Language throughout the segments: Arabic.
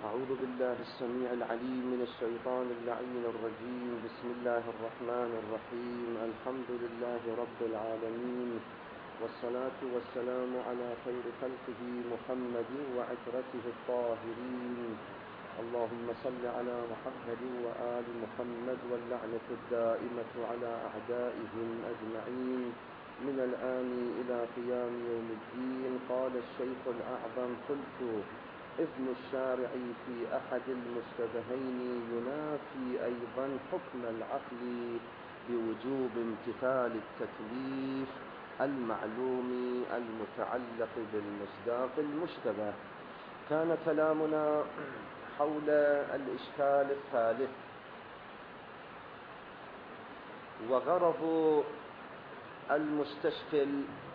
أعوذ بالله السميع العليم من الشيطان اللعين الرجيم. بسم الله الرحمن الرحيم. الحمد لله رب العالمين، والصلاة والسلام على خير خلقه محمد وعترته الطاهرين. اللهم صل على محمد وآل محمد، واللعنة الدائمة على أعدائهم أجمعين من الآن إلى قيام يوم الدين. قال الشيخ الأعظم: قلت: إذن الشارع في أحد المشتبهين ينافي أيضا حكم العقل بوجوب امتثال التكليف المعلوم المتعلق بالمصداق المشتبه. كان كلامنا حول الإشكال الثالث، وغرض المستشكل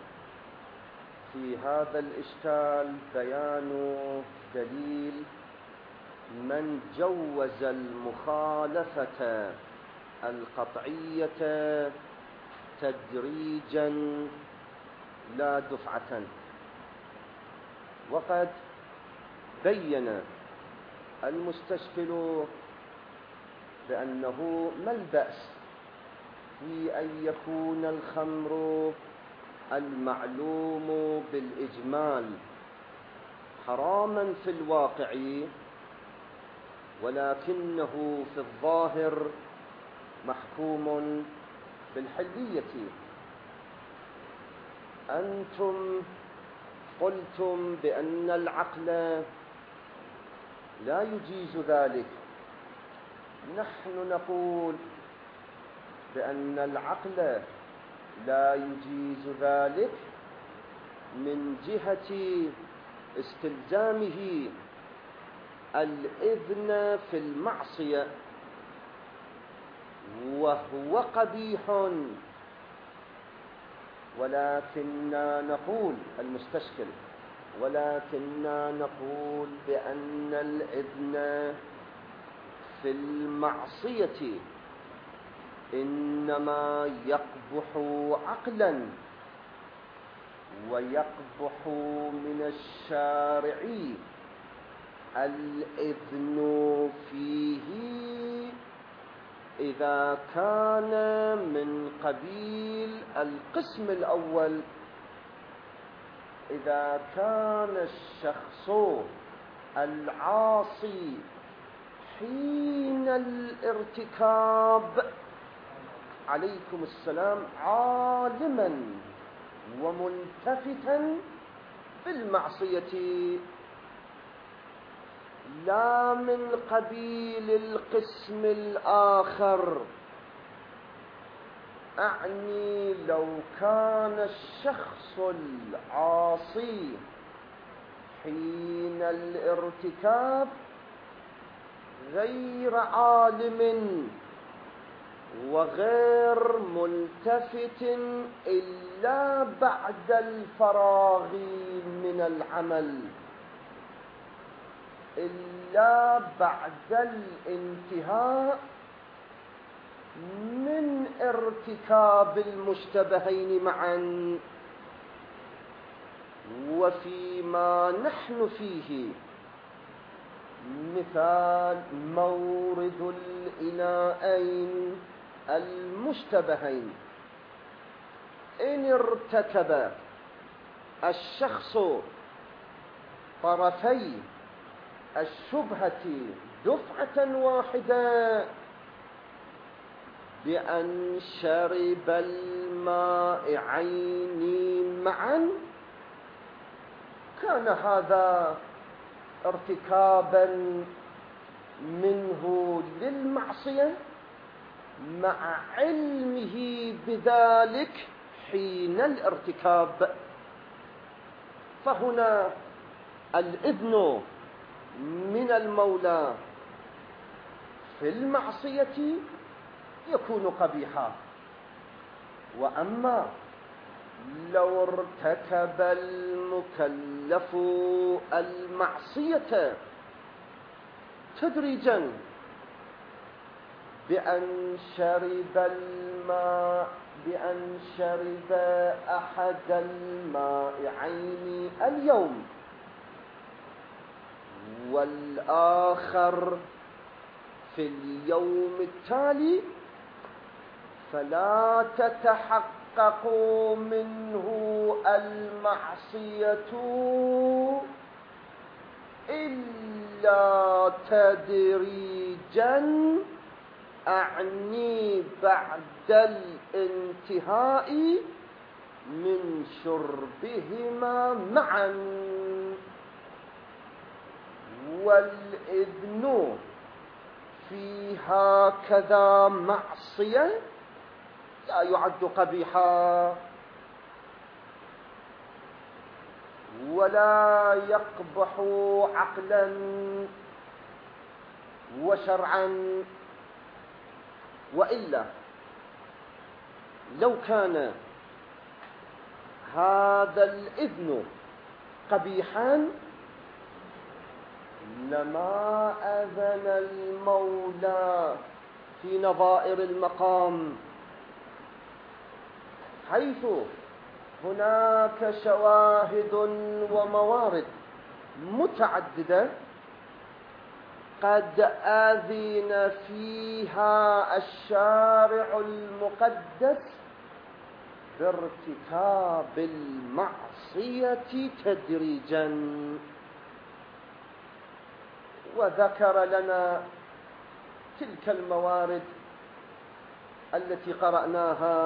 في هذا الإشكال بيان دليل من جوز المخالفة القطعية تدريجا لا دفعة. وقد بين المستشكل بأنه ما البأس في أن يكون الخمر المعلوم بالإجمال حراما في الواقع، ولكنه في الظاهر محكوم بالحلية. أنتم قلتم بأن العقل لا يجيز ذلك، نحن نقول بأن العقل لا يجيز ذلك من جهة استلزامه الإذن في المعصية، وهو قبيح. ولكننا نقول المستشكل بأن الإذن في المعصية إنما يقبح عقلا، ويقبح من الشارع الإذن فيه إذا كان من قبيل القسم الأول، إذا كان الشخص العاصي حين الارتكاب عليكم السلام عالما وملتفتا بالمعصية، لا من قبيل القسم الآخر. أعني لو كان الشخص العاصي حين الارتكاب غير عالم وغير ملتفت إلا بعد الفراغ من العمل، إلا بعد الانتهاء من ارتكاب المشتبهين معا. وفيما نحن فيه مثال مورد الإناءين المشتبهين، إن ارتكب الشخص طرفي الشبهة دفعة واحدة بأن شرب المائعين معا، كان هذا ارتكابا منه للمعصية مع علمه بذلك حين الارتكاب. فهنا الإذن من المولى في المعصية يكون قبيحا. وأما لو ارتكب المكلف المعصية تدريجا بأن شرب أحد المائعين اليوم، والآخر في اليوم التالي، فلا تتحقق منه المعصية إلا تدريجا، أعني بعد الانتهاء من شربهما معا. والإذن في هكذا معصية لا يعد قبيحا ولا يقبح عقلا وشرعا. وإلا لو كان هذا الإذن قبيحا لما أذن المولى في نظائر المقام، حيث هناك شواهد وموارد متعددة قد أذن فيها الشارع المقدس بارتكاب المعصية تدريجا. وذكر لنا تلك الموارد التي قرأناها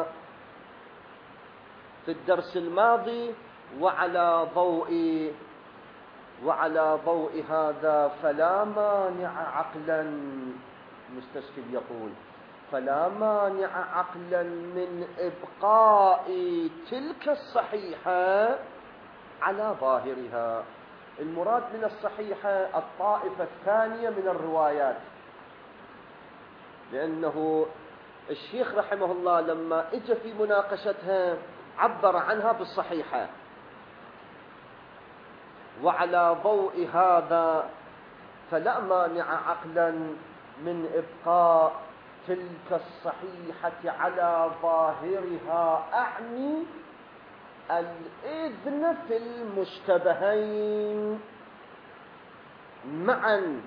في الدرس الماضي، وعلى ضوء هذا فلا مانع عقلا، المستشكل يقول فلا مانع عقلا من إبقاء تلك الصحيحة على ظاهرها. المراد من الصحيحة الطائفة الثانية من الروايات، لأنه الشيخ رحمه الله لما اجى في مناقشتها عبر عنها بالصحيحة. وعلى ضوء هذا فلا مانع عقلا من إبقاء تلك الصحيحة على ظاهرها، أعني الإذن في المشتبهين معا،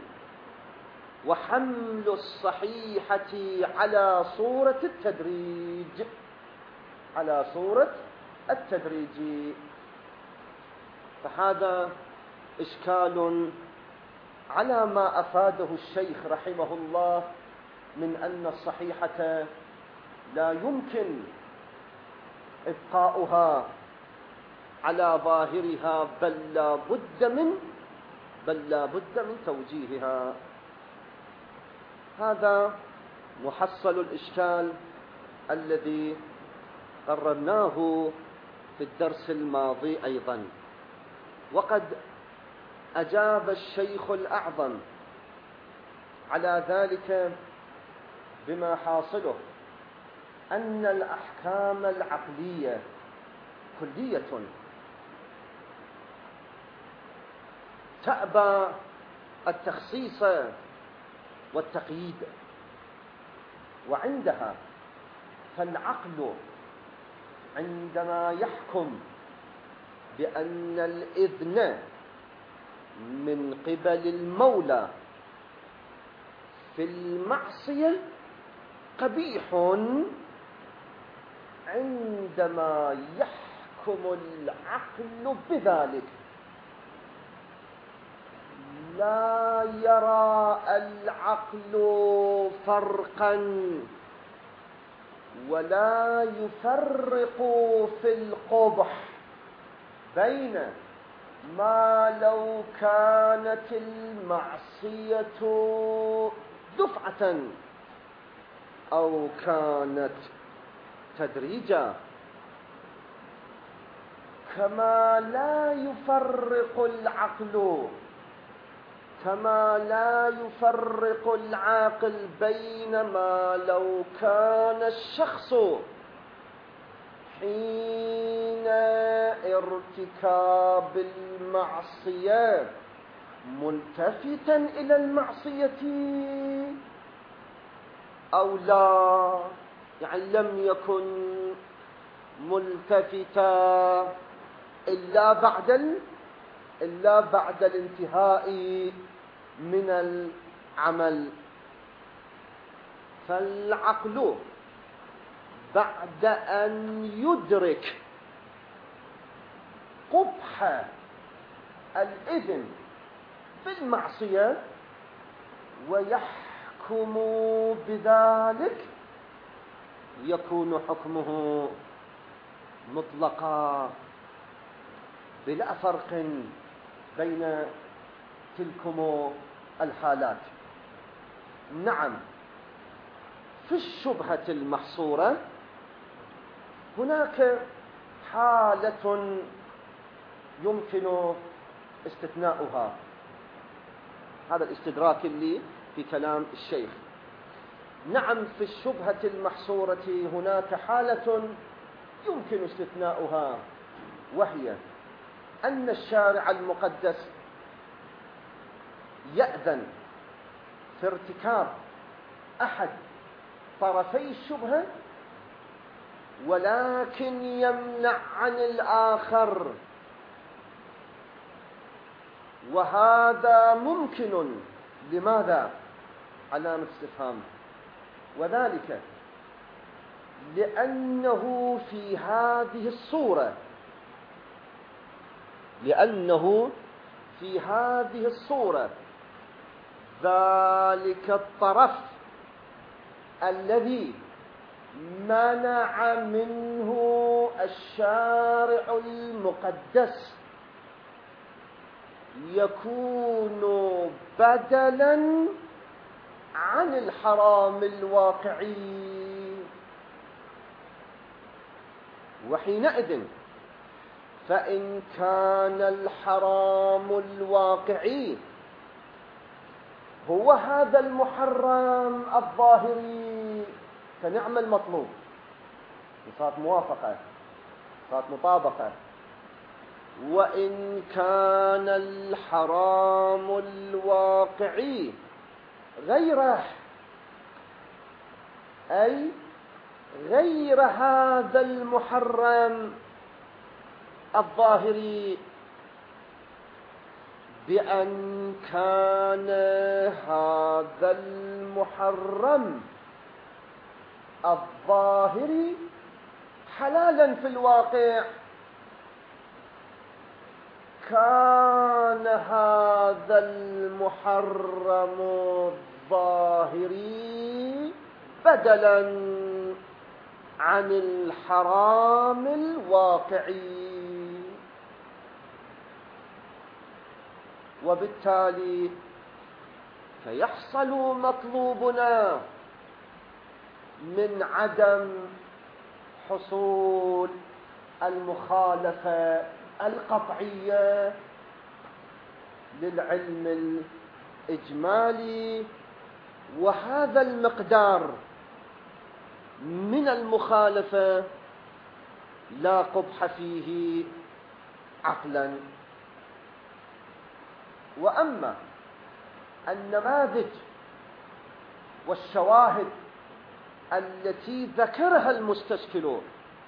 وحمل الصحيحة على صورة التدريج. فهذا إشكال على ما أفاده الشيخ رحمه الله من أن الصحيحة لا يمكن إبقاؤها على ظاهرها، بل لا بد من توجيهها. هذا محصل الإشكال الذي قررناه في الدرس الماضي أيضا. وقد أجاب الشيخ الأعظم على ذلك بما حاصله أن الأحكام العقلية كلية تأبى التخصيص والتقييد، وعندها فالعقل عندما يحكم بأن الإذن من قبل المولى في المعصية قبيح، عندما يحكم العقل بذلك لا يرى العقل فرقا ولا يفرق في القبح بين ما لو كانت المعصية دفعة أو كانت تدريجا، كما لا يفرق العاقل بين ما لو كان الشخص حين ارتكاب المعصية ملتفتا إلى المعصية أو لا، يعني لم يكن ملتفتا إلا بعد الانتهاء من العمل. فالعقل بعد أن يدرك قبح الإذن بالمعصية ويحكم بذلك، يكون حكمه مطلقا بلا فرق بين تلكم الحالات. نعم، في الشبهة المحصورة هناك حالة يمكن استثناؤها. هذا الاستدراك اللي في كلام الشيخ. نعم، في الشبهة المحصورة هناك حالة يمكن استثناؤها، وهي أن الشارع المقدس يأذن في ارتكاب أحد طرفي الشبهة، ولكن يمنع عن الآخر، وهذا ممكن. لماذا؟ علامة استفهام. وذلك لأنه في هذه الصورة ذلك الطرف الذي منع منه الشارع المقدس يكون بدلا عن الحرام الواقعي، وحينئذ فإن كان الحرام الواقعي هو هذا المحرم الظاهري فنعم المطلوب، صارت موافقة، صارت مطابقة. وإن كان الحرام الواقعي غيره، أي غير هذا المحرم الظاهري، بأن كان هذا المحرم الظاهري حلالا في الواقع، كان هذا المحرم الظاهري بدلا عن الحرام الواقعي. وبالتالي فيحصل مطلوبنا من عدم حصول المخالفة القطعية للعلم الإجمالي، وهذا المقدار من المخالفة لا قبح فيه عقلا. وأما النماذج والشواهد التي ذكرها المستشكلون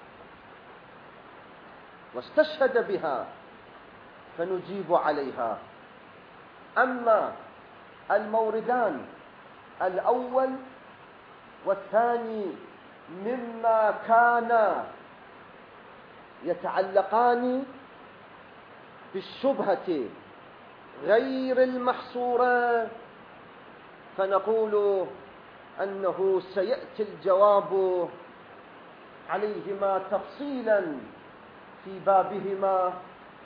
واستشهد بها فنجيب عليها. أما الموردان الأول والثاني مما كان يتعلقان بالشبهة غير المحصورة، فنقول أنه سيأتي الجواب عليهما تفصيلا في بابهما،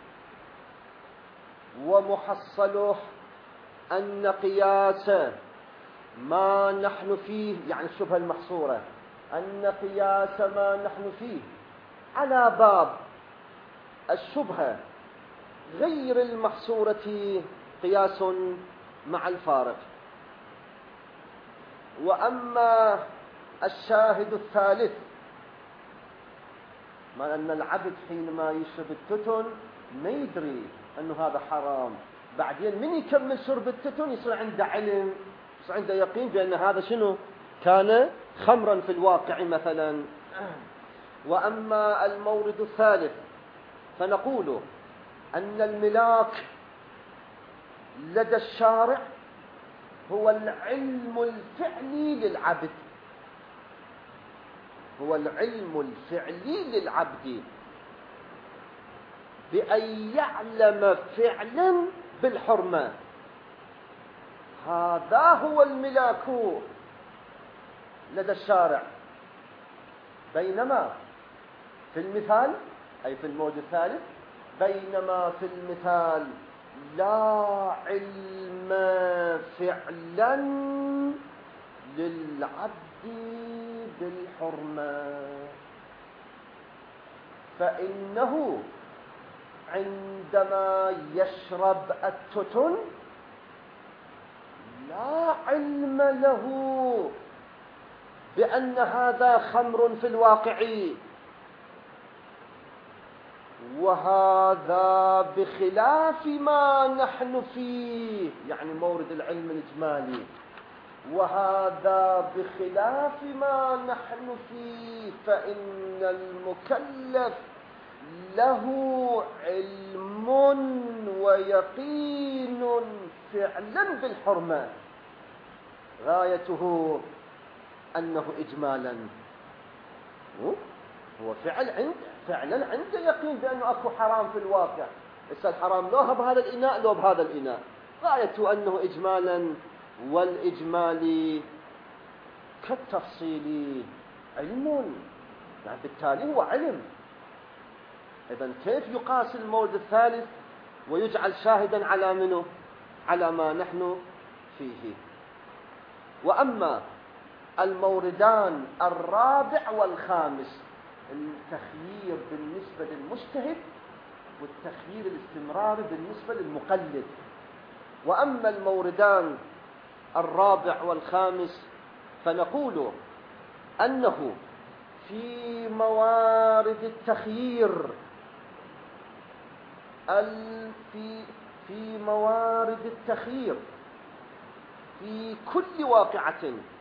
ومحصله أن قياس ما نحن فيه، يعني الشبهة المحصورة، أن قياس ما نحن فيه على باب الشبهة غير المحصورة قياس مع الفارق. وأما الشاهد الثالث، ما أن العبد حينما يشرب التتن ما يدري أنه هذا حرام، بعدين من يكمل شرب التتن يصير عنده علم، يصير عنده يقين بأن هذا شنو كان خمرا في الواقع مثلا. وأما المورد الثالث فنقول أن الملاك لدى الشارع هو العلم الفعلي للعبد، هو العلم الفعلي للعبد بأن يعلم فعلا بالحرمة، هذا هو الملاك لدى الشارع. بينما في المثال، أي في الموجة الثالث، بينما في المثال لا علم فعلا للعبد بالحرمة، فإنه عندما يشرب التتن لا علم له بأن هذا خمر في الواقع، وهذا بخلاف ما نحن فيه، يعني مورد العلم الإجمالي، وهذا بخلاف ما نحن فيه، فإن المكلف له علم ويقين فعلا بالحرمة، غايته أنه إجمالا هو فعلا عنده يقين بأنه أكو حرام في الواقع، بس الحرام لو بهذا الإناء لو بهذا الإناء، غايته أنه إجمالا، والإجمالي كالتفصيل علم، يعني بالتالي هو علم. إذن كيف يقاس المورد الثالث ويجعل شاهدا على منه؟ على ما نحن فيه. وأما الموردان الرابع والخامس، التخيير بالنسبة للمجتهد والتخيير الاستمراري بالنسبة للمقلد. وأما الموردان الرابع والخامس فنقول أنه في موارد التخيير في موارد التخيير في كل واقعة،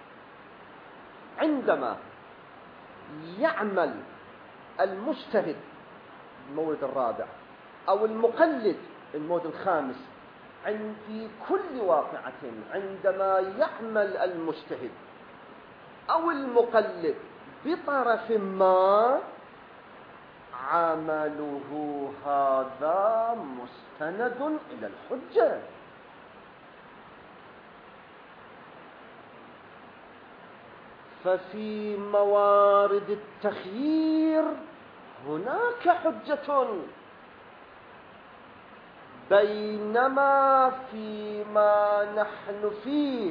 عندما يعمل المجتهد المورد الرابع أو المقلد المورد الخامس، في كل واقعة عندما يعمل المجتهد أو المقلد بطرف ما، عمله هذا مستند إلى الحجة. ففي موارد التخيير هناك حجة، بينما فيما نحن فيه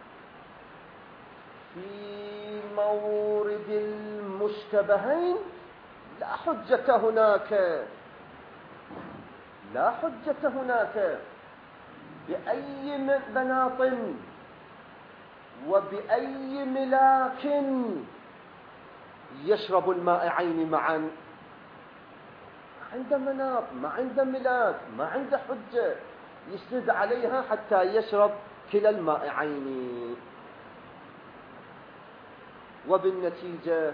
في مورد المشتبهين لا حجة هناك، لا حجة هناك بأي مناط وبأي ملاك يشرب المائعين معا، عنده مناط، ما عنده ملاك، ما عنده حجة يسند عليها حتى يشرب كلا المائعين. وبالنتيجة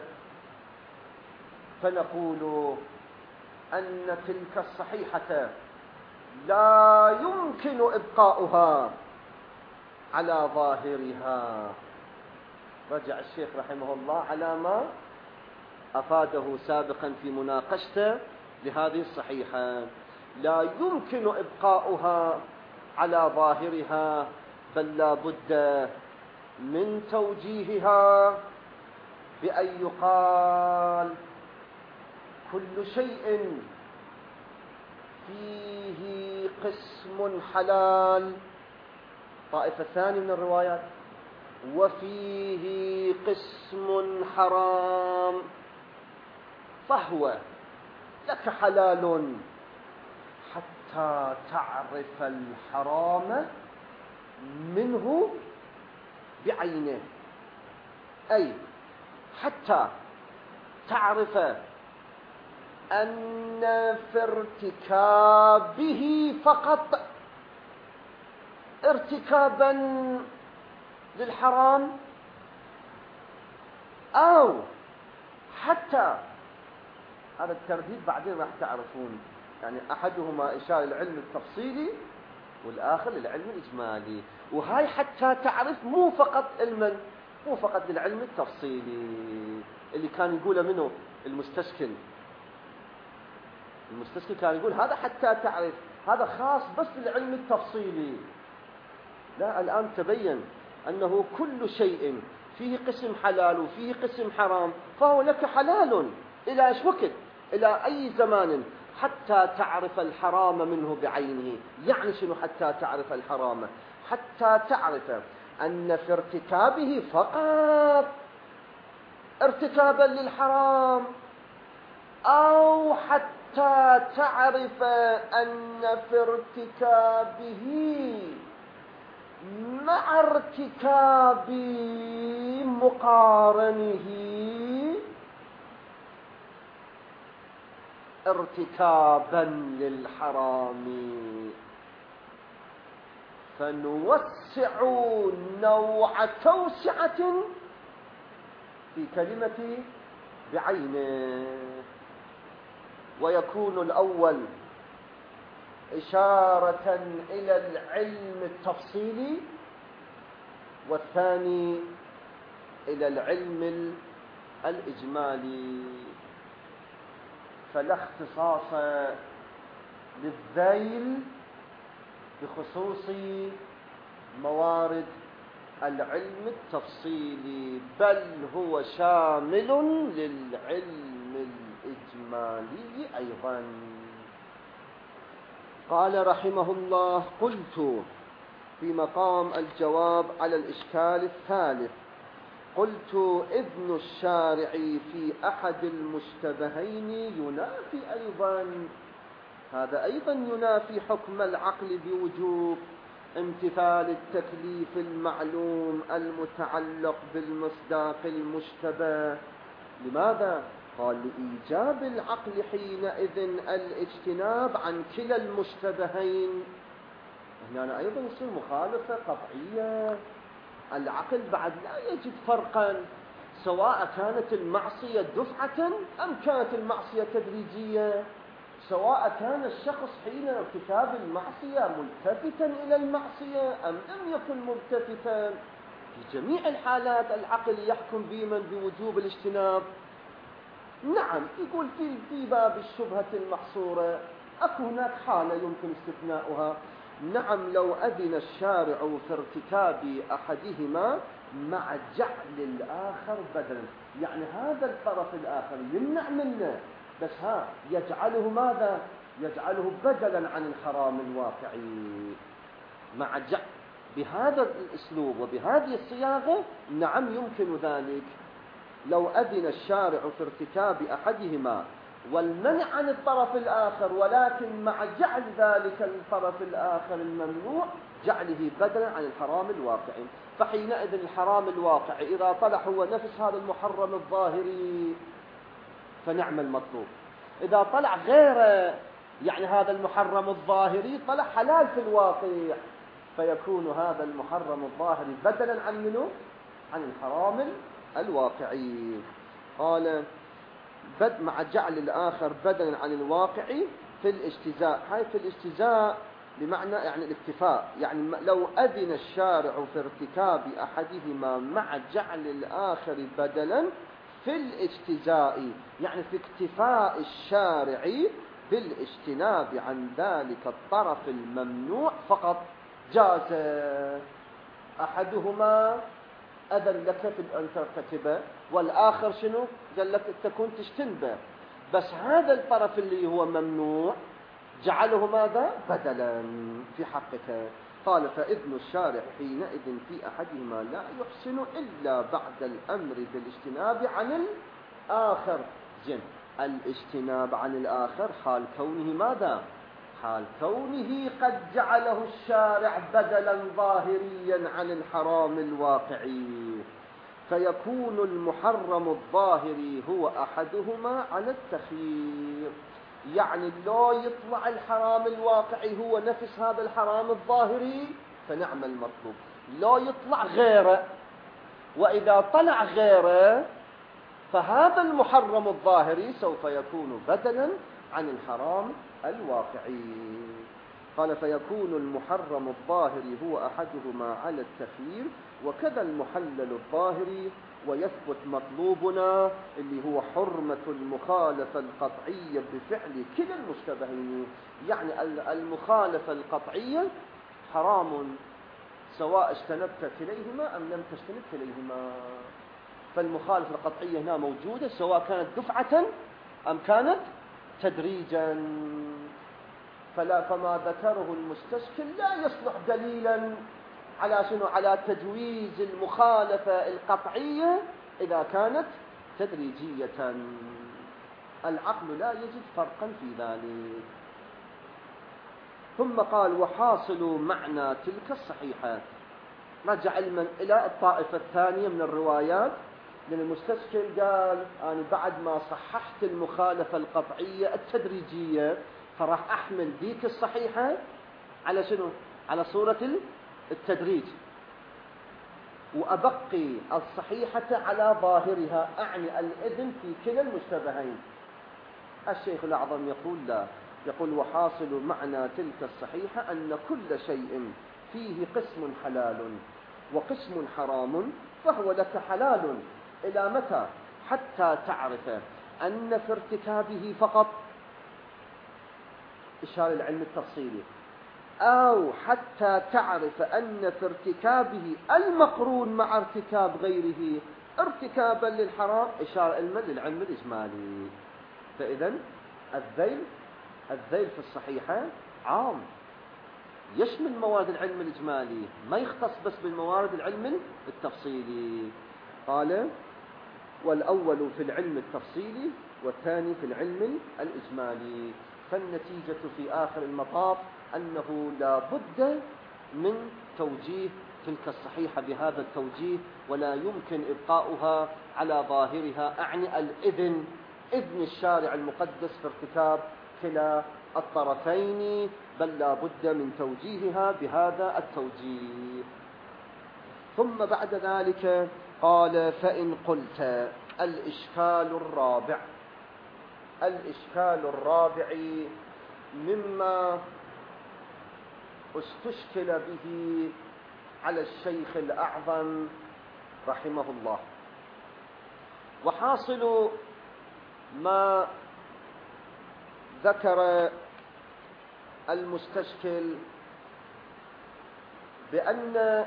فنقول أن تلك الصحيحة لا يمكن إبقاؤها على ظاهرها. رجع الشيخ رحمه الله على ما أفاده سابقا في مناقشته لهذه الصحيحة، لا يمكن إبقاؤها على ظاهرها، بل لا بد من توجيهها بأن يقال كل شيء فيه قسم حلال، طائفة ثانية من الروايات، وفيه قسم حرام، فهو لك حلال حتى تعرف الحرام منه بعينه، أي حتى تعرف أن في ارتكابه فقط ارتكابا للحرام، أو حتى هذا الترديد بعدين راح تعرفون، يعني أحدهما إشارة للعلم التفصيلي والآخر للعلم الإجمالي. وهاي حتى تعرف مو فقط للعلم التفصيلي اللي كان يقوله منه المستشكل كان يقول هذا حتى تعرف، هذا خاص بس للعلم التفصيلي. لا، الآن تبين أنه كل شيء فيه قسم حلال وفيه قسم حرام فهو لك حلال إلى ايش وقت، إلى أي زمان، حتى تعرف الحرام منه بعينه. يعني شنو حتى تعرف الحرام؟ حتى تعرف أن في ارتكابه فقط ارتكابا للحرام، أو حتى تعرف أن في ارتكابه مع ارتكاب مقارنه ارتكابا للحرام، فنوسع نوع توسعة في كلمة بعينه، ويكون الأول إشارة إلى العلم التفصيلي، والثاني إلى العلم الإجمالي. فلا اختصاص للذيل بخصوص موارد العلم التفصيلي، بل هو شامل للعلم الإجمالي أيضا. قال رحمه الله: قلت في مقام الجواب على الإشكال الثالث، قلت إذن الشارع في أحد المشتبهين ينافي أيضا، هذا أيضا ينافي حكم العقل بوجوب امتثال التكليف المعلوم المتعلق بالمصداق المشتبه. لماذا؟ قال: لإيجاب العقل حينئذ الاجتناب عن كلا المشتبهين. هنا أيضا يصير مخالفة قطعية. العقل بعد لا يجد فرقا سواء كانت المعصية دفعة أم كانت المعصية تدريجية، سواء كان الشخص حين ارتكاب المعصية ملتفتا إلى المعصية أم لم يكن ملتفتا. في جميع الحالات العقل يحكم بوجوب الاجتناب. نعم، يقول في باب الشبهة المحصورة أكو هناك حالة يمكن استثناؤها. نعم، لو أذن الشارع في ارتكاب أحدهما مع جعل الآخر بدلا، يعني هذا الطرف الآخر يمنع منه، بس يجعله ماذا؟ يجعله بدلا عن الحرام الواقعي مع جعل بهذا الأسلوب وبهذه الصياغة. نعم يمكن ذلك. لو أذن الشارع في ارتكاب أحدهما والمنع عن الطرف الآخر، ولكن مع جعل ذلك الطرف الآخر الممنوع جعله بدلا عن الحرام الواقعي، فحينئذ الحرام الواقعي إذا طلع هو نفس هذا المحرم الظاهري فنعم المطلوب. إذا طلع غيره، يعني هذا المحرم الظاهري طلع حلال في الواقع، فيكون هذا المحرم الظاهري بدلا عن منه؟ عن الحرام الواقعي. قال: مع جعل الآخر بدلا عن الواقعي في الاجتزاء. هاي في الاجتزاء بمعنى يعني الاكتفاء، يعني لو أذن الشارع في ارتكاب أحدهما مع جعل الآخر بدلا في الاجتزاء، يعني في اكتفاء الشارع بالاجتناب عن ذلك الطرف الممنوع فقط، جاز أحدهما أذن لك في أن ترتكبه، والآخر شنو؟ قال لك تكون تجتنبه، بس هذا الطرف اللي هو ممنوع جعله ماذا؟ بدلا في حقك. قال: فإذن الشارع حينئذ في أحدهما لا يحسن إلا بعد الأمر بالاجتناب عن الآخر. جن الاجتناب عن الآخر حال كونه ماذا؟ حال كونه قد جعله الشارع بدلا ظاهريا عن الحرام الواقعي، فيكون المحرم الظاهري هو أحدهما على التخيير. يعني لو يطلع الحرام الواقعي هو نفس هذا الحرام الظاهري فنعم المطلوب، لو يطلع غيره، وإذا طلع غيره فهذا المحرم الظاهري سوف يكون بدلا عن الحرام الواقعي. قال فيكون المحرم الظاهري هو أحدهما على التخيير، وكذا المحلل الظاهري، ويثبت مطلوبنا اللي هو حرمة المخالفة القطعية بفعل كلا المشتبهين. يعني المخالفة القطعية حرام سواء اجتنبت كليهما أم لم تجتنب كليهما. فالمخالفة القطعية هنا موجودة سواء كانت دفعة أم كانت تدريجا. فما ذكره المستشكل لا يصلح دليلا على شنو؟ على تجويز المخالفة القطعية إذا كانت تدريجية. العقل لا يجد فرقا في ذلك. ثم قال وحاصل معنى تلك الصحيحة. رجع علما إلى الطائفة الثانية من الروايات، لأن المستشكل قال أنا بعد ما صححت المخالفة القطعية التدريجية فراح أحمل ذيك الصحيحة على شنو؟ على صورة التدريج، وأبقي الصحيحة على ظاهرها، أعني الإذن في كلا المشتبهين. الشيخ الأعظم يقول لا، يقول وحاصل معنى تلك الصحيحة أن كل شيء فيه قسم حلال وقسم حرام فهو لك حلال. إلى متى؟ حتى تعرف أن في ارتكابه فقط إشارة العلم التفصيلي، أو حتى تعرف أن في ارتكابه المقرون مع ارتكاب غيره ارتكابا للحرام، إشارة للعلم الإجمالي. فإذا الذيل في الصحيحة عام، يشمل موارد العلم الإجمالي، ما يختص بس بالموارد العلم التفصيلي. قال والأول في العلم التفصيلي والثاني في العلم الإجمالي. فالنتيجة في آخر المطاف أنه لا بد من توجيه تلك الصحيحة بهذا التوجيه، ولا يمكن إبقاؤها على ظاهرها، أعني إذن الشارع المقدس في ارتكاب كلا الطرفين، بل لا بد من توجيهها بهذا التوجيه. ثم بعد ذلك قال فإن قلت الإشكال الرابع مما استشكل به على الشيخ الأعظم رحمه الله، وحاصل ما ذكر المستشكل بأن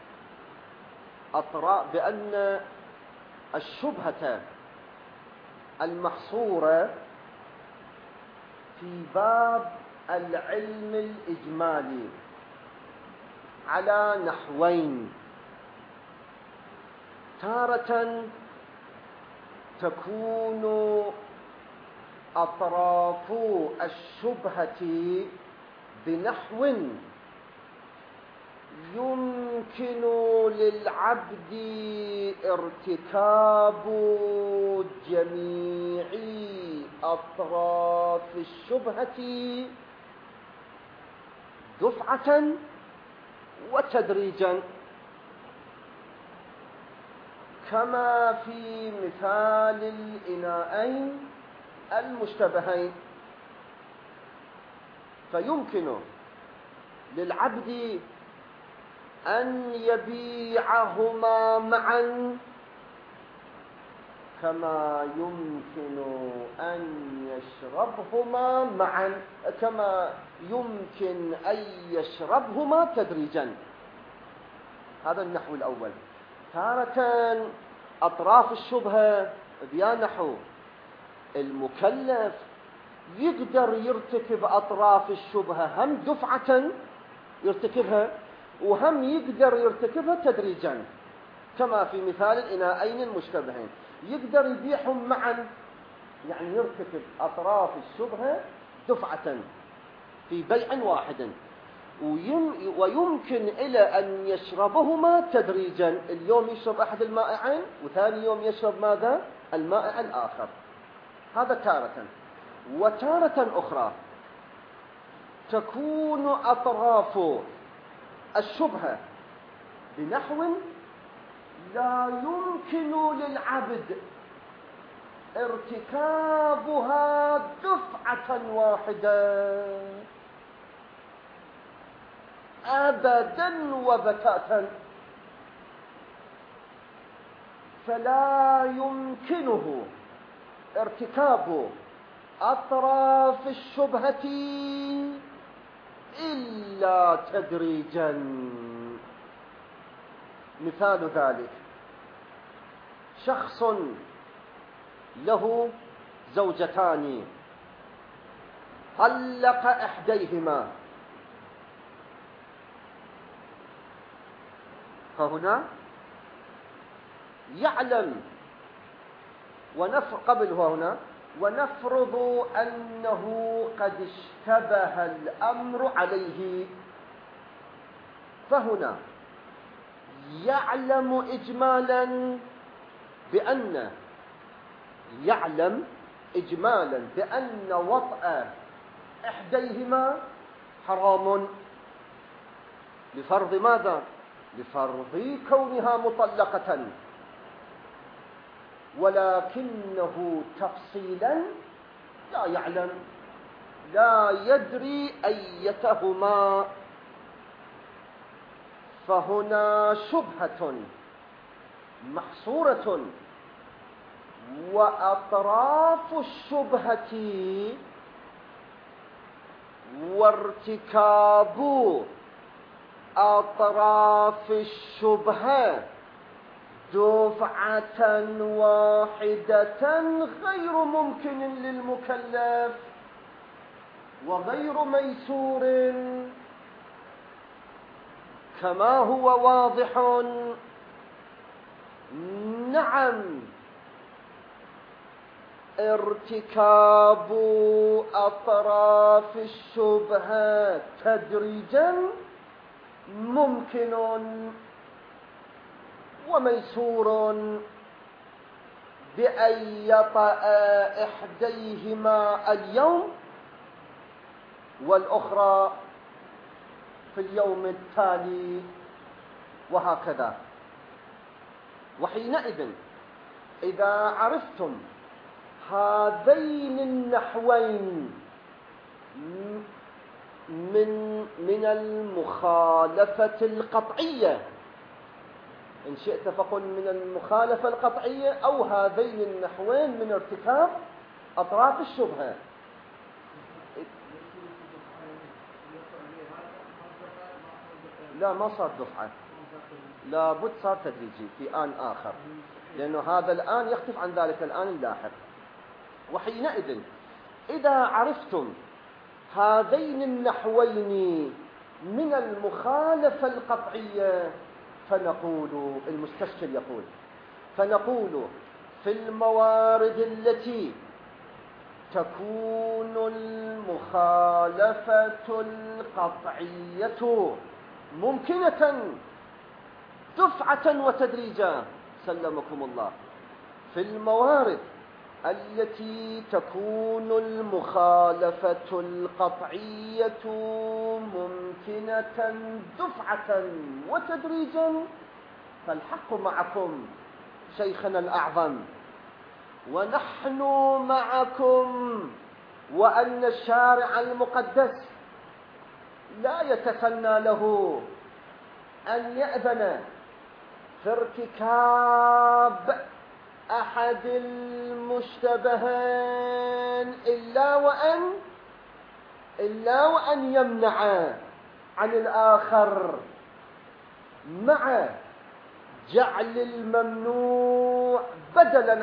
الشبهة المحصورة في باب العلم الإجمالي على نحوين: تارة تكون أطراف الشبهة بنحو يمكن للعبد ارتكاب جميع أطراف الشبهة دفعة وتدريجا، كما في مثال الإناءين المشتبهين. فيمكن للعبد أن يبيعهما معا، كما يمكن أن يشربهما معا، كما يمكن أن يشربهما تدريجا. هذا النحو الأول. تارة أطراف الشبهة بيا نحو المكلف يقدر يرتكب أطراف الشبهة هم دفعة يرتكبها، وهم يقدر يرتكبها تدريجا، كما في مثال الإناءين المشتبهين. يقدر يبيعهم معا، يعني يرتكب أطراف الشبهة دفعة في بيع واحد، ويمكن إلى أن يشربهما تدريجا. اليوم يشرب أحد المائعين وثاني يوم يشرب ماذا؟ المائع الآخر. هذا تارة. وتارة أخرى تكون أطراف الشبهة بنحو لا يمكن للعبد ارتكابها دفعة واحدة، أبدا وبتاتا، فلا يمكنه ارتكاب أطراف الشبهة إلا تدريجا. مثال ذلك شخص له زوجتان، طلق إحديهما، فهنا يعلم ونفرض أنه قد اشتبه الأمر عليه، فهنا يعلم إجمالا بأن وطأ إحديهما حرام، لفرض ماذا؟ لفرض كونها مطلقة، ولكنه تفصيلا لا يعلم، لا يدري أيتهما، فهنا شبهة محصورة، وأطراف الشبهة وارتكاب أطراف الشبهة دفعة واحدة غير ممكن للمكلف وغير ميسور، كما هو واضح. نعم، ارتكاب أطراف الشبهة تدريجا ممكن وميسور بأن يطأ إحديهما اليوم والأخرى في اليوم التالي، وهكذا. وحينئذ إذا عرفتم هذين النحوين من المخالفة القطعية، إن شئت فقل من المخالفة القطعية، أو هذين النحوين من ارتكاب أطراف الشبهة. لا، ما صار دفعة، لابد صار تدريجي في آن آخر، لأنه هذا الآن يختلف عن ذلك الآن اللاحق. وحينئذ إذا عرفتم هذين النحوين من المخالفة القطعية، فنقول المستشكل يقول، فنقول في الموارد التي تكون المخالفة القطعية ممكنة دفعة وتدريجا، سلمكم الله، في الموارد التي تكون المخالفة القطعية ممكنة دفعة وتدريجا، فالحق معكم شيخنا الأعظم، ونحن معكم، وأن الشارع المقدس لا يتسنى له أن يأذن في ارتكاب أحد المشتبهين إلا وأن يمنع عن الآخر، مع جعل الممنوع بدلا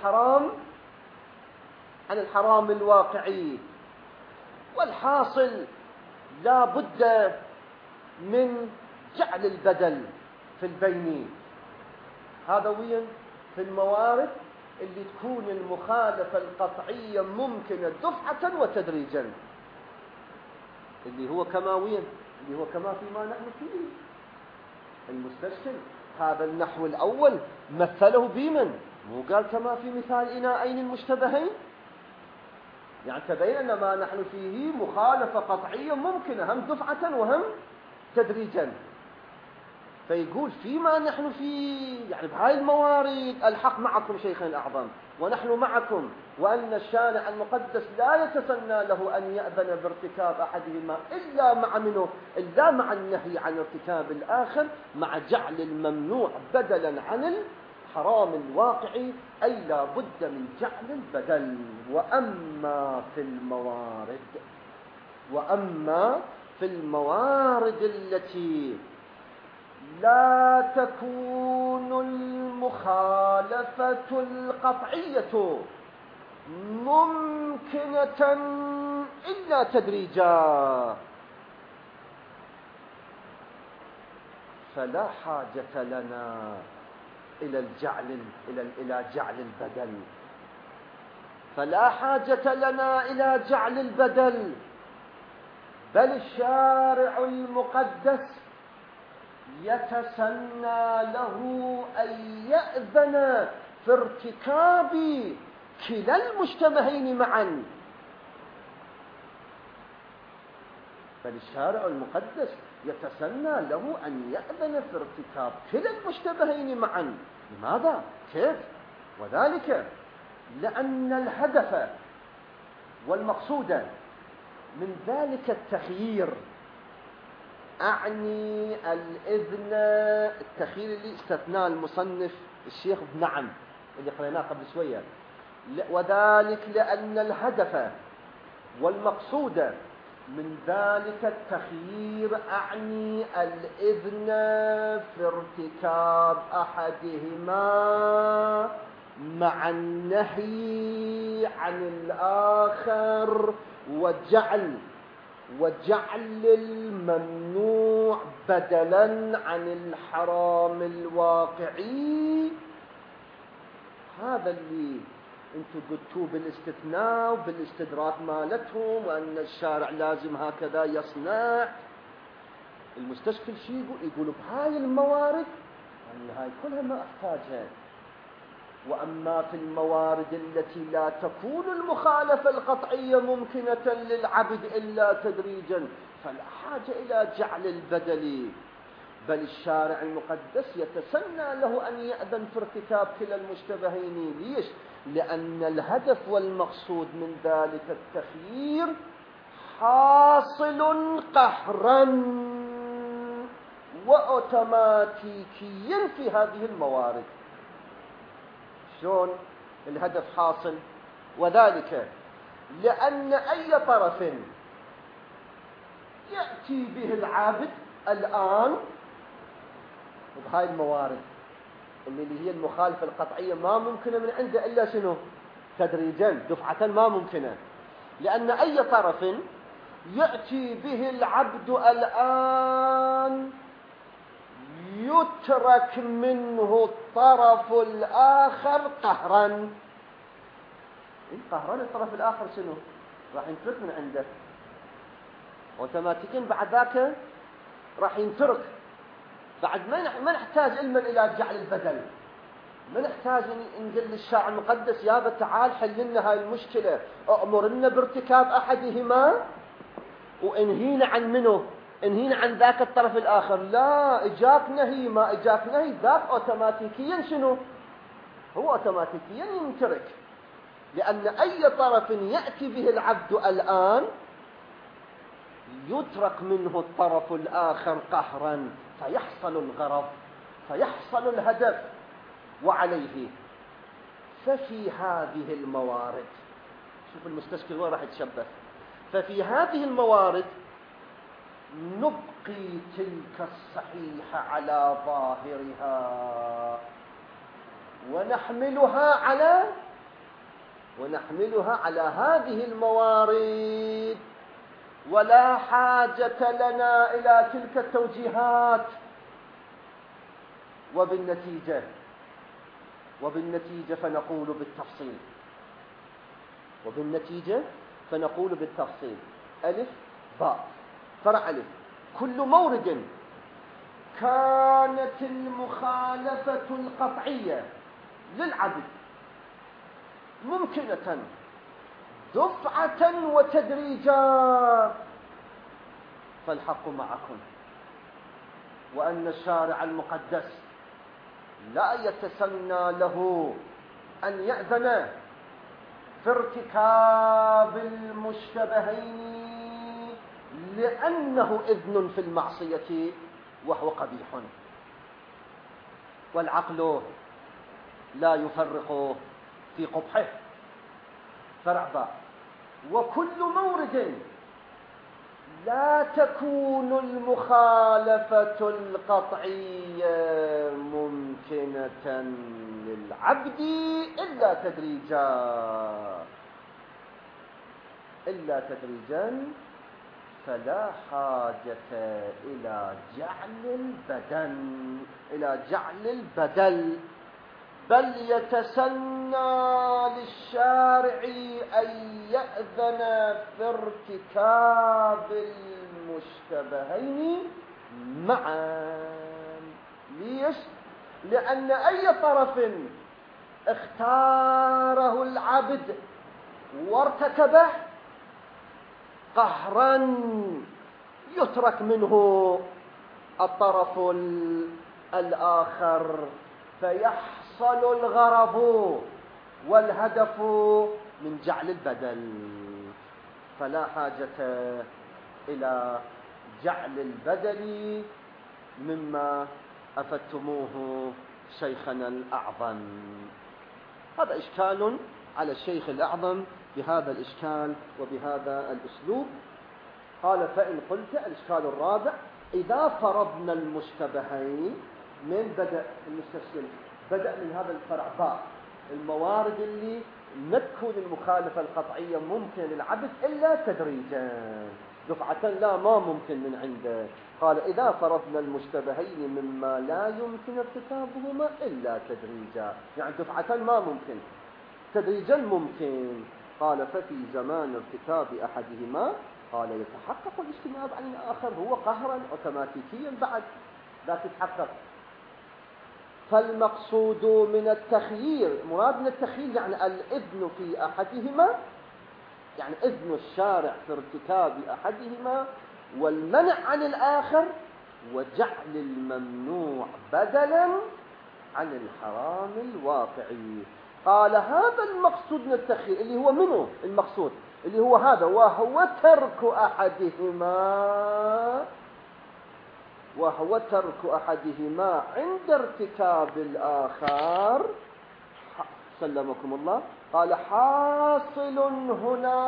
عن الحرام الواقعي. والحاصل لا بد من جعل البدل في البين. هذا وين؟ في الموارد اللي تكون المخالفة القطعية ممكنة دفعة وتدريجا، اللي هو كما وين؟ اللي هو كما فيما نحن فيه. المستشكل هذا النحو الأول مثله بمن؟ مو قال كما في مثال إناءين المشتبهين؟ يعني تبين أن ما نحن فيه مخالفة قطعية ممكنة هم دفعة وهم تدريجا. فيقول فيما نحن فيه يعني بهاي الموارد الحق معكم شيخنا الأعظم ونحن معكم، وأن الشارع المقدس لا يتسنى له أن يأذن بارتكاب أحدهما إلا مع منه، إلا مع النهي عن ارتكاب الآخر، مع جعل الممنوع بدلا عن الحرام الواقعي، أي لا بد من جعل البدل. وأما في الموارد التي لا تكون المخالفة القطعية ممكنة إلا تدريجا، فلا حاجة لنا إلى جعل البدل. فلا حاجة لنا إلى جعل البدل، بل الشارع المقدس يتسنى له أن يأذن في ارتكاب كلا المشتبهين معا. بل الشارع المقدس يتسنى له أن يأذن في ارتكاب كلا المشتبهين معا. لماذا؟ كيف؟ وذلك لأن الهدف والمقصود من ذلك التخيير، أعني الإذن، التخيير اللي استثناء المصنف الشيخ نعم اللي قرأناه قبل شوية، وذلك لأن الهدف والمقصود من ذلك التخيير أعني الإذن في ارتكاب أحدهما مع النهي عن الآخر، وجعل الممنوع بدلا عن الحرام الواقعي. هذا اللي انتم قلتوه بالاستثناء وبالاستدراك مالتهم، وأن الشارع لازم هكذا يصنع. المستشكل شيء يقول بهاي الموارد أن هاي كلها ما أحتاجها. وأما في الموارد التي لا تكون المخالفة القطعية ممكنة للعبد إلا تدريجا فلا حاجة إلى جعل البدل، بل الشارع المقدس يتسنى له أن يأذن في ارتكاب كلا المشتبهين. ليش؟ لأن الهدف والمقصود من ذلك التخيير حاصل قهرا وأوتوماتيكيا في هذه الموارد. شلون الهدف حاصل؟ وذلك لأن أي طرف يأتي به العابد الآن بهاي الموارد اللي هي المخالفة القطعية ما ممكنة من عنده إلا شنو؟ تدريجا دفعة ما ممكنة. لأن أي طرف يأتي به العبد الآن يترك منه الطرف الآخر قهرا. قهرا الطرف الآخر شنو؟ راح ينترك من عنده اوتوماتيكيا، بعد ذاك راح ينترك. بعد ما نحتاج علما إلى جعل البدل، ما نحتاج نقول للشارع المقدس يابا تعال حل لنا هاي المشكلة، أأمرنا بارتكاب أحدهما وانهينا عن منه، انهينا عن ذاك الطرف الآخر. لا، إجاك نهي ما إجاك نهي، ذاك أوتوماتيكيا شنو؟ هو أوتوماتيكيا ينترك. لأن أي طرف يأتي به العبد الآن يترك منه الطرف الآخر قهرا، فيحصل الغرض، فيحصل الهدف. وعليه ففي هذه الموارد، شوف المستشكل وين راح يتشبث، ففي هذه الموارد نبقي تلك الصحيحة على ظاهرها ونحملها على هذه الموارد، ولا حاجة لنا إلى تلك التوجيهات. وبالنتيجة فنقول بالتفصيل ألف باء فرع ألف: كل مورد كانت المخالفة القطعية للعبد ممكنة دفعة وتدريجا فالحق معكم. وأن الشارع المقدس لا يتسنى له أن يأذن في ارتكاب المشتبهين لأنه إذن في المعصية وهو قبيح، والعقل لا يفرق في قبحه. فرع باء: وكل مورد لا تكون المخالفة القطعية ممكنة للعبد إلا تدريجا فلا حاجة إلى جعل البدل، بل يتسنى للشارع أن يأذن في ارتكاب المشتبهين معا. ليش؟ لأن أي طرف اختاره العبد وارتكبه قهرا يترك منه الطرف الآخر، فيحصل الغرض والهدف من جعل البدل، فلا حاجة إلى جعل البدل مما أفدتموه شيخنا الأعظم. هذا إشكال على الشيخ الأعظم بهذا الإشكال وبهذا الأسلوب. قال: فإن قلت الإشكال الرابع: إذا فرضنا المشتبهين، من بدأ المستشكل؟ بدأ من هذا الفرع باء، الموارد اللي ما تكون المخالفة القطعية ممكن للعبد إلا تدريجا، دفعة لا ما ممكن من عنده. قال: إذا فرضنا المشتبهين مما لا يمكن ارتكابهما إلا تدريجا، يعني دفعة ما ممكن، تدريجا ممكن. قال: ففي زمان ارتكاب أحدهما قال يتحقق الاجتماع عن الآخر، هو قهرا اوتوماتيكيا بعد لا تتحقق. فالمقصود من التخيير، مراد من التخيير يعني الإذن في أحدهما، يعني إذن الشارع في ارتكاب أحدهما والمنع عن الآخر، وجعل الممنوع بدلا عن الحرام الواقعي. قال: هذا المقصود من التخيير اللي هو منه المقصود، اللي هو هذا، وهو ترك أحدهما عند ارتكاب الآخر. سلمكم الله. قال: حاصل هنا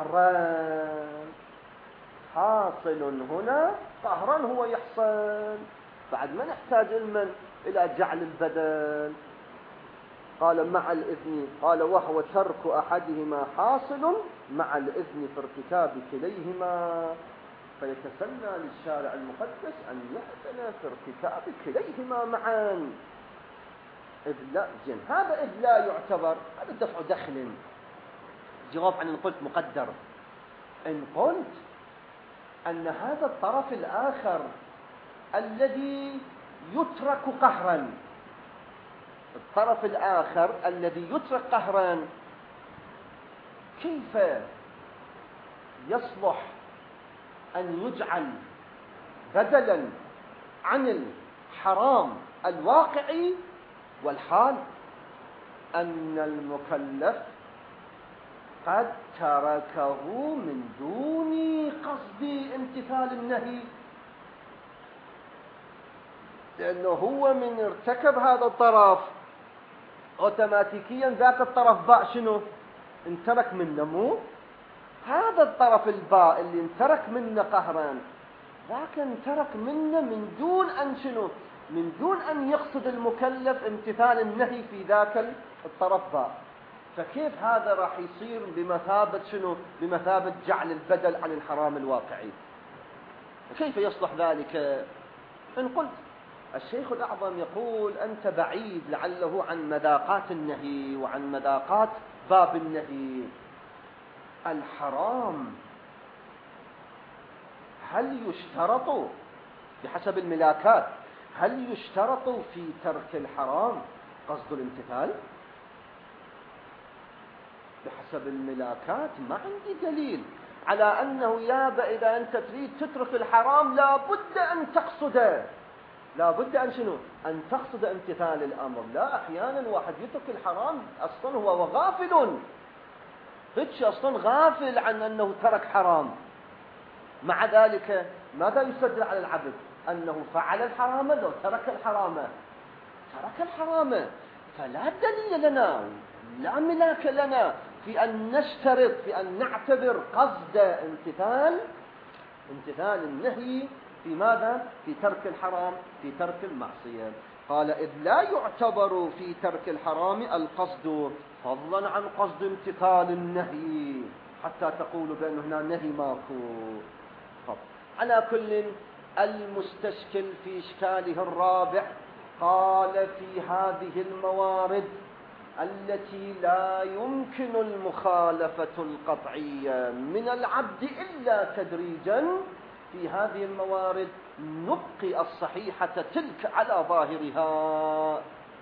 قهرا هو يحصل، بعد ما نحتاج إلى جعل البدل. قال: مع الإذن، قال: وهو ترك أحدهما حاصل مع الإذن في ارتكاب كليهما، فيتسنى للشارع المقدس أن يأذن في ارتكاب كليهما معا. إذ هذا إذ لا يعتبر، هذا دفع دخل. جواب عن إن قلت مقدر. إن قلت أن هذا الطرف الآخر الذي يترك قهرا، الطرف الآخر الذي يترك قهرا، كيف يصلح أن يجعل بدلا عن الحرام الواقعي، والحال أن المكلف قد تركه من دون قصد امتثال النهي، لأنه هو من ارتكب هذا الطرف اوتوماتيكيا ذاك الطرف باء شنو؟ انترك منه، مو هذا الطرف الباء اللي انترك منه قهرا، ذاك انترك منه من دون أن شنو؟ من دون أن يقصد المكلف امتثال النهي في ذاك الطرف باء. فكيف هذا راح يصير بمثابة شنو؟ بمثابة جعل البدل عن الحرام الواقعي؟ كيف يصلح ذلك؟ إن قلت الشيخ الأعظم يقول: أنت بعيد لعله عن مذاقات النهي وعن مذاقات باب النهي. الحرام هل يشترط بحسب الملاكات، هل يشترط في ترك الحرام قصد الامتثال؟ بحسب الملاكات ما عندي دليل على أنه يابا إذا أنت تريد تترك الحرام لا بد أن تقصده، لا بد أن شنو؟ أن تقصد امتثال الأمر. لا، أحيانا واحد يترك الحرام أصلا هو غافل، فتش أصلا غافل عن أنه ترك حرام، مع ذلك ماذا يسجل على العبد؟ أنه فعل الحرام لو ترك الحرام، ترك الحرام. فلا دليل لنا، لا ملاك لنا في أن نشترط، في أن نعتبر قصد امتثال النهي في ماذا؟ في ترك الحرام، في ترك المعصية. قال إذ لا يعتبر في ترك الحرام القصد، فضلا عن قصد امتثال النهي، حتى تقول بأن هنا نهي ماكو. على كل، المستشكل في إشكاله الرابع قال في هذه الموارد التي لا يمكن المخالفة القطعية من العبد إلا تدريجا، في هذه الموارد نبقي الصحيحة تلك على ظاهرها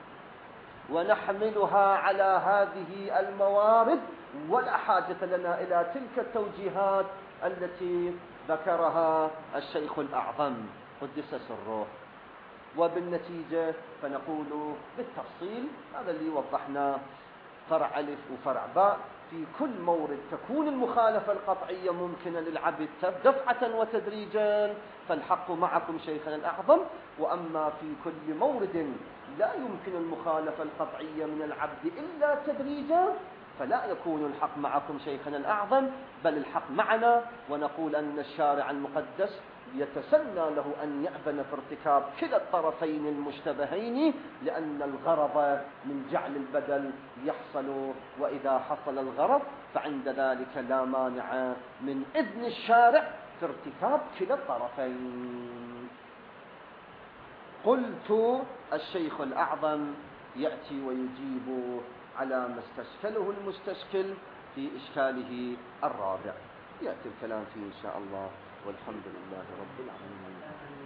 ونحملها على هذه الموارد، ولا حاجة لنا إلى تلك التوجيهات التي ذكرها الشيخ الأعظم قدس سره. وبالنتيجة فنقول بالتفصيل هذا اللي وضحنا، فرع ألف وفرع باء، في كل مورد تكون المخالفة القطعية ممكنة للعبد دفعة وتدريجا فالحق معكم شيخنا الأعظم، وأما في كل مورد لا يمكن المخالفة القطعية من العبد إلا تدريجا فلا يكون الحق معكم شيخنا الأعظم، بل الحق معنا. ونقول أن الشارع المقدس يتسنى له أن يأذن في ارتكاب كلا الطرفين المشتبهين، لأن الغرض من جعل البدل يحصل، وإذا حصل الغرض فعند ذلك لا مانع من إذن الشارع في ارتكاب كلا الطرفين. قلت الشيخ الأعظم يأتي ويجيب على ما استشكله المستشكل في إشكاله الرابع، يأتي الكلام فيه إن شاء الله، والحمد لله رب العالمين.